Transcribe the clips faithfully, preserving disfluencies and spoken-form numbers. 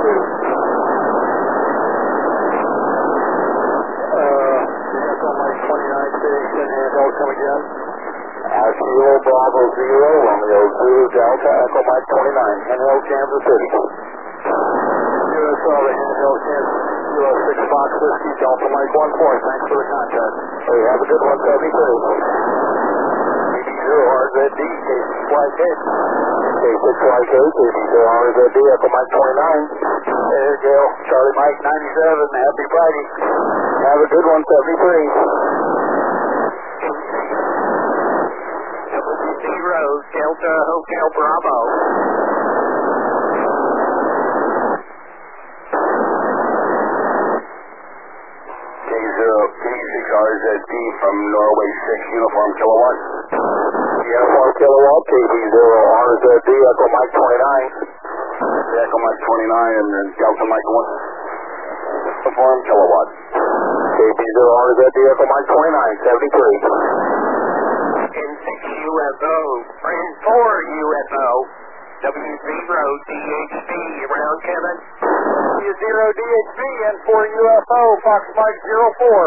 two. Uh, Echo Mike twenty-nine, station, handheld, come again. Uh, Kilo Bravo Zero, Romeo Zulu Delta, Echo Mike twenty-nine, handheld, Kansas City. U S L, the handheld, Kansas, Kilo six Fox Whiskey, Delta Mike one four, thanks for the contact. Hey, have a good one, seventy-three. K B zero R Z D, K six Y K. K six Y K, K B zero R Z D, Echo Mike twenty-nine. Hey, Gail, Charlie Mike ninety-seven, happy Friday. Have a good one, seventy-three. W zero, Delta Hotel Bravo. K zero, K six R Z D from Norway six, Uniform Kilowatt. Uniform Kilowatt, K B zero R Z D, Echo Mike twenty-nine. Echo Mike twenty-nine and then Delta Mike one. Uniform Kilowatt. K B zero R Z D, Echo Mike twenty-nine, seventy-three. N six U F O, N four U F O, W zero D H B, around Kevin. W zero D H B, N four U F O, Fox Mike zero four.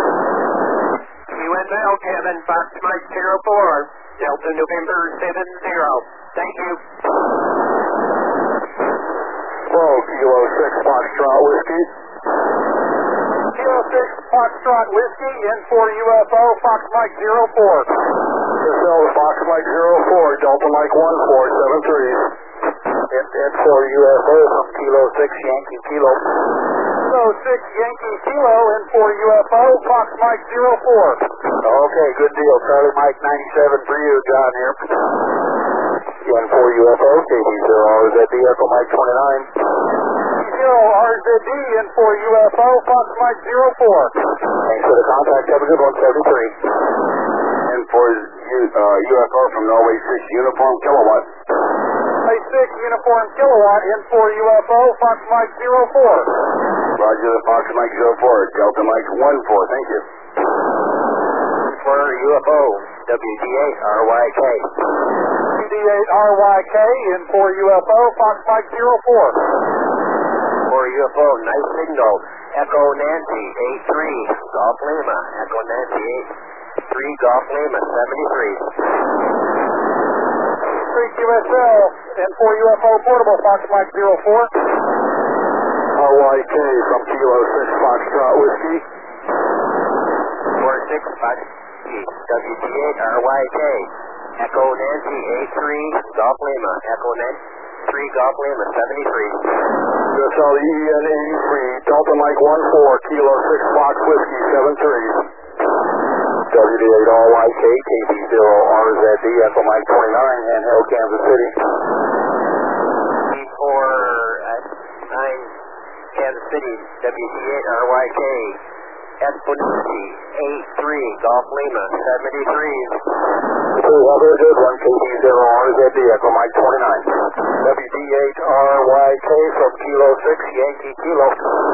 U F L, Kevin, Fox Mike zero four, Delta November seven zero. Thank you. Whoa, Kilo six Foxtrot Whiskey. Kilo six Foxtrot Whiskey, N four U F O, Fox Mike zero four. U S L, Fox Mike zero four, Delta Mike one four seven three. N four U F O from Kilo six Yankee Kilo. Kilo six Yankee Kilo, N four U F O, Fox Mike zero four. Okay, good deal. Charlie Mike ninety-seven for you, John here. N four U F O, K B zero R Z D, Echo Mike twenty-nine. zero R Z D, N four U F O, Fox Mike zero four. Thanks for the contact. Have a good one, seventy-three. N four uh, U F O from Norway six, Uniform Kilowatt. A six Uniform Kilowatt, N four U F O, Fox Mike zero four. Roger, the Fox Mike zero four, Delta Mike one four, thank you. For U F O, W D eight R Y K. W D eight R Y K, N four U F O, Fox Mike zero four. For U F O, nice signal. Echo Nancy eight three, Golf Lima. Echo Nancy eight three, Golf Lima seventy-three. three Q S L, N four U F O, Portable, Fox Mike zero four. R Y K from Kilo six Foxtrot Whiskey. four six Fox W D eight R Y K. Echo Nancy eight three, Golf Lima. Echo Nancy three, Golf Lima seventy-three. U S L E N eighty-three, Delta Mike one four, Kilo six Fox Whiskey seven three. W D eight R Y K, K B zero R Z D, Echo Mike twenty-nine, handheld Kansas City. B four nine, Kansas City, W D eight R Y K. Esponency eight three, Golf Lima seventy-three. So have a good one, K B zero R Z D, Echo Mike twenty-nine. W D eight R Y K from Kilo six, Yankee Kilo.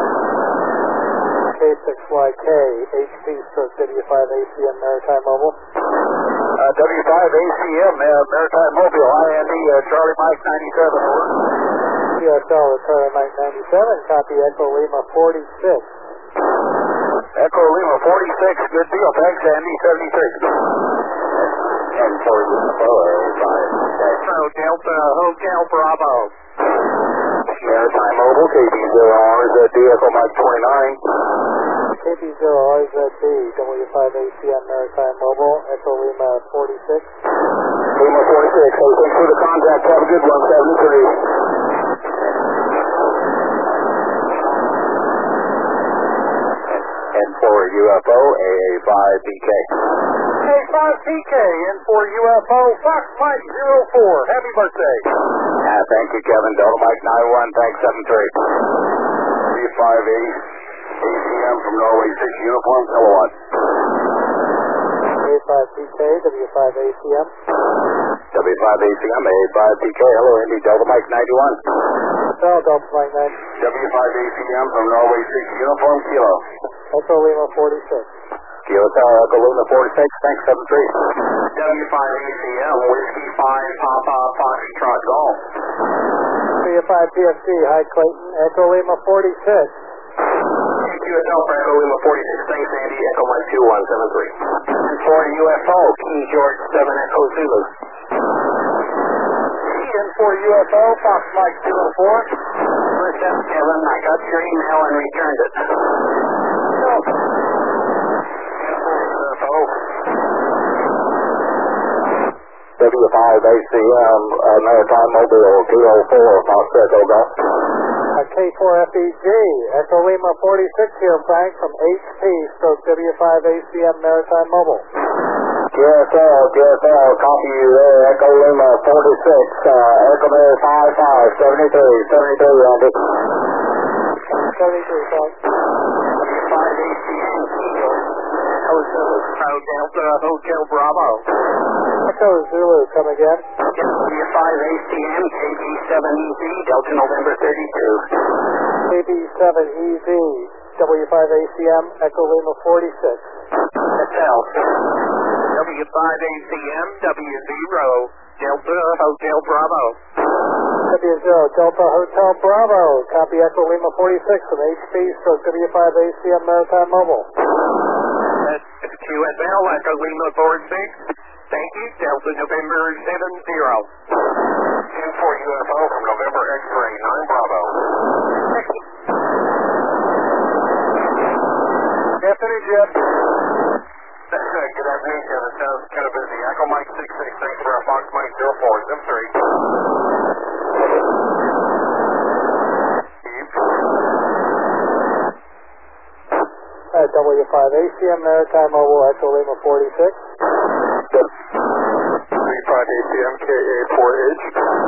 K six Y K, H P stroke W five A C M Maritime Mobile. Uh, W five A C M, uh, Maritime Mobile, I N D, uh, Charlie Mike ninety-seven, over. U S L, Charlie Mike ninety-seven, copy Echo Lima forty-six. Echo Lima forty-six, good deal, thanks, Andy, seventy-three. And for you, five. Metro Delta Hotel Bravo. Maritime Mobile, K B zero R Z D, Echo Mike twenty-nine. K B zero R Z D, W five A C M Maritime Mobile, Echo Lima forty-six. Lima forty-six, hey, thanks for the contact, have a good one, seventy-three. N four U F O, A A five B K. A five P K, N four U F O, Fox Mike zero four. Happy birthday. Ah, thank you, Kevin. Delta Mike nine one, thanks, seven three. B five A C M from Norway six, Uniform Kilowatt. A five P K, W five A C M. W five A C M, A five P K, hello, Indy, Delta Mike ninety-one. Hotel, Delta Mike nine. W five A C M from Norway six, Uniform Kilo. Echo Lima forty-six. Kilo Tower, Echo Lima forty-six, thanks, seven three. W five A C M, Whiskey five, Papa, Foxtrot Golf. K W five P F C, hi Clayton, Echo Lima forty-six. Q S L for Echo Lima forty-six, thanks Andy, Echo Mike two one seven three. And for U F O, King George seven Echo Zulu. And for U F O, Fox Mike zero four. Listen, Kevin, I got your email and returned it. No. U F O. W five A C M, uh, Maritime Mobile, Kilo four, Fox Echo Golf. Uh, K four F E G, Echo Lima forty-six here, Frank, from H P, stroke W five A C M Maritime Mobile. Q S L, Q S L, copy you there, Echo Lima forty-six, uh, Echo Mary five five, seventy-three, seventy-three, Andy. seventy-three, Frank. W five A C M, Kilo, Echo Zulu, Delta Hotel Bravo. Echo Zulu, come again. W five A C M, K B seven E Z, Delta November thirty-two. K B seven E Z, W five A C M, Echo Lima forty-six. Hotel. W five A C M, W zero, Delta Hotel Bravo. W zero, Delta Hotel Bravo, copy Echo Lima forty-six from H P, stroke W five A C M Maritime Mobile. That's Q S L, Echo Lima forty-six. Thank you, Delta November seven zero. And for U F O from November X-ray nine Bravo. Anthony Jet. Good afternoon, Kevin. Sounds kind of busy. Echo Mike six six, thanks for our Fox Mike zero four, Zim three. Uh, W five A C M Maritime Mobile, Echo Lima forty-six. W five A C M, K A four H.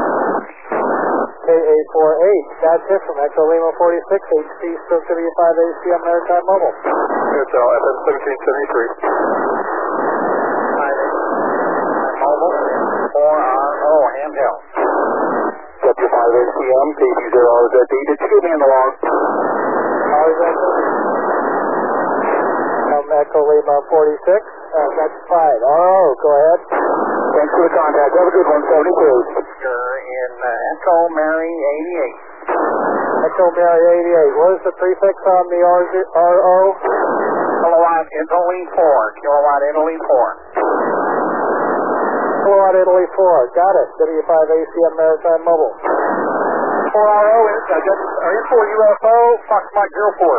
K A four H, that's it from Echo Lima forty-six, H P, stroke W five A C M Maritime Mobile. Hotel, F M seventeen seventy-three. Mobile, four R O, handheld. W five A C M, K B zero Z D, did you get me in the log? How is that? From Echo Lima forty-six, uh, that's fine. R O, go ahead. Thanks for the contact. Have a good one, seventy-two. You're in uh, Echo Mary eighty-eight. Echo Mary eighty-eight, what is the prefix on the R O? Kilowatt Italy four. Kilowatt Italy four. Kilowatt Italy four, got it. W five A C M Maritime Mobile. four R O is, I guess, are you for U F O? Fox Mike zero four.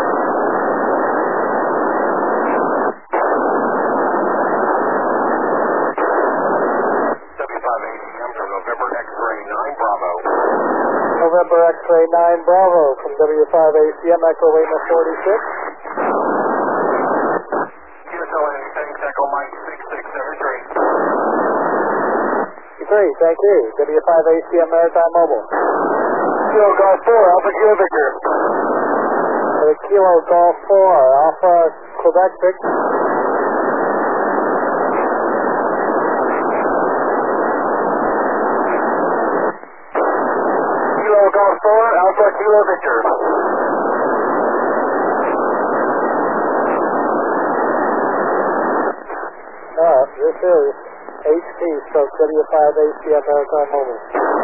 W five A C M from November X-ray nine Bravo. November X-ray nine Bravo from W five A C M Echo Lima forty-six. Q S L anything, Echo Mike six six seven three. Three, thank you. W five A C M Maritime Mobile. Kilo Golf four, Alpha Kilo Victor. The Kilo Golf four, Alpha Quebec Victor. Kilo Golf four, Alpha Kilo Victor. Uh, this is H P, stroke W five A C M Maritime Mobile.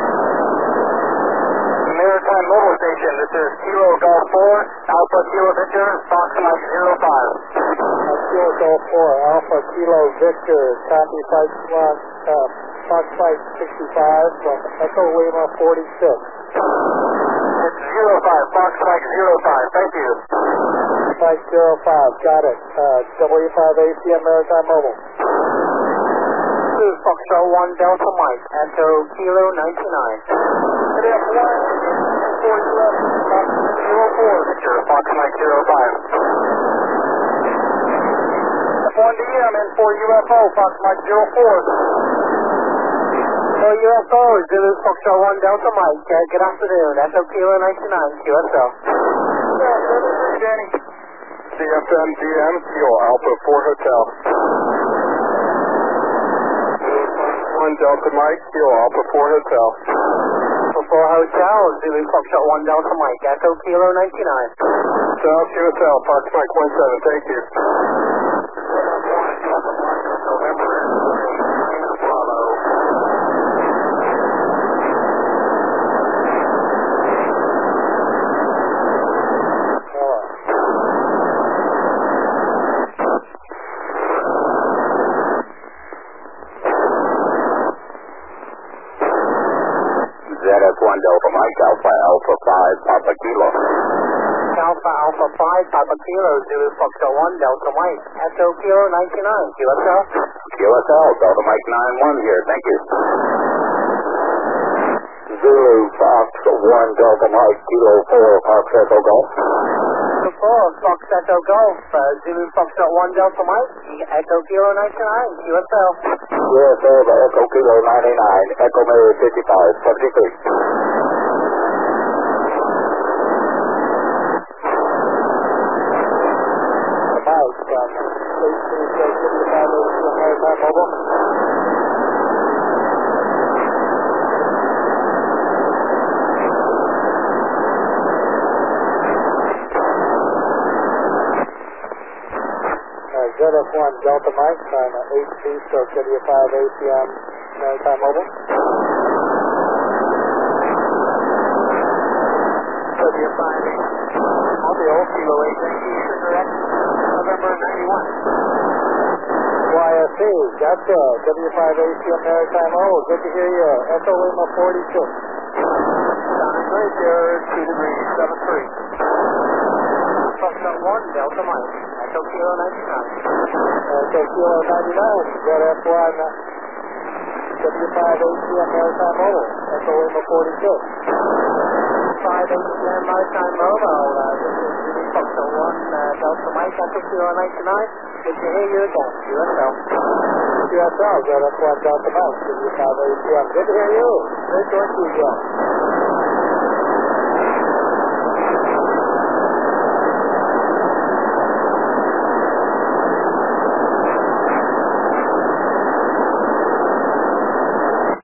Maritime Mobile Station, this is Kilo Golf four, Alpha Kilo Victor, Fox Mike zero five. Uh, Kilo Golf four, Alpha Kilo Victor, copy Fight One, uh, Fox Fight sixty-five from Echo Lima forty-six. It's zero five, Fox Mike zero five, thank you. Fight zero five, got it. Uh, W five A C M Maritime Mobile. This is Foxtrot one Delta Mike, Echo Kilo ninety-nine. F one, four eleven, Fox zero four. Victor, Fox Mike zero five. F one D M and for U F O, Fox Mike zero four. For U F O, this is Foxtrot one Delta Mike. Uh, good afternoon, Echo Kilo ninety-nine, Q S L. Danny. C F M G M, Kilo Alpha four Hotel. one Delta Mike, Kilo Alpha four Hotel. For four Hotel, Zulu Foxtrot one Delta Mike, Echo Kilo ninety-nine. Hotel, Q S L, Fox Mike one seven, thank you. November, Bravo. Z F one Delta Mike, Alpha Alpha five, Papa Kilo. Alpha Alpha five, Papa Kilo, Zulu Foxtrot one, Delta Mike, Echo Kilo ninety-nine, Q S L. Q S L, Delta Mike nine one here, thank you. Zulu Fox one Delta Mike, Kilo four, Fox Echo Golf. four, Fox Echo Golf, uh, Zulu Foxtrot one, Delta Mike, Echo Kilo ninety-nine, Q S L. Q S L to Echo Kilo ninety-nine, Echo Mary fifty-five, seventy-three. Mike from eight three six fifty-five A C M Maritime Mobile. Z F one Delta Mike on eight three stroke W five A C M Maritime Mobile. W five A C M Mobile, Kilo eight nineteen, Sugar X, November ninety-one. Y S E, gotcha. W five A C M Maritime Mobile. Good to hear you. Echo Lima forty-six. Sounding great there, two degrees, seven three. Foxtrot one, Delta Mike, Echo Kilo ninety-nine. Echo Kilo ninety-nine, Z F one W five A C M Maritime Mobile. Echo Lima forty-six. five A C M Maritime Mobile, uh, this is Zulu Foxtrot one, uh, Delta Mike, Echo Kilo ninety-nine. Good to hear you again, Q S L. Q S L, Z F one Delta Mike, W five A C M. Good to hear you. Great to hear you again.